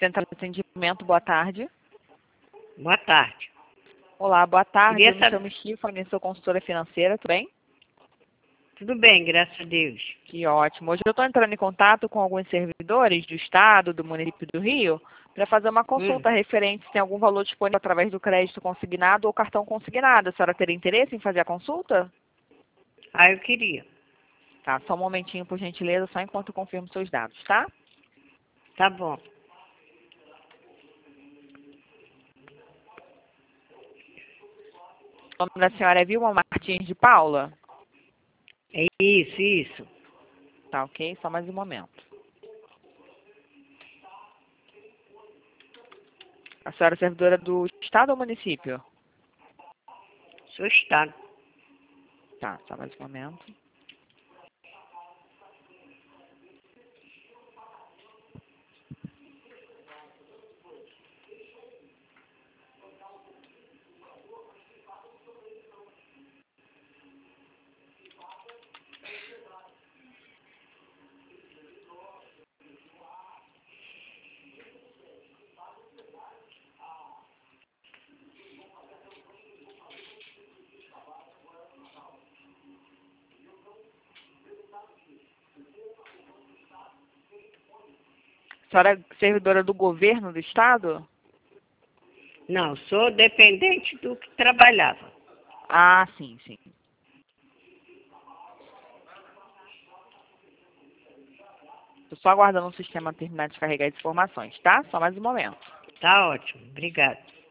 Central de Atendimento, boa tarde. Boa tarde. Olá, boa tarde. Queria Eu me chamo Stephanie, sou consultora financeira, tudo bem? Tudo bem, graças a Deus. Que ótimo. Hoje eu estou entrando em contato com alguns servidores do Estado, do município do Rio, para fazer uma consulta referente se tem algum valor disponível através do crédito consignado ou cartão consignado. A senhora teria interesse em fazer a consulta? Eu queria. Tá, só um momentinho, por gentileza, só enquanto eu confirmo seus dados, tá? Tá bom. O nome da senhora é Vilma Martins de Paula? É isso. Tá, ok? Só mais um momento. A senhora é servidora do Estado ou município? Sou Estado. Tá, só mais um momento. A senhora é servidora do governo do Estado? Não, sou dependente do que trabalhava. Ah, sim. Estou só aguardando o sistema terminar de carregar as informações, tá? Só mais um momento. Tá ótimo, obrigada.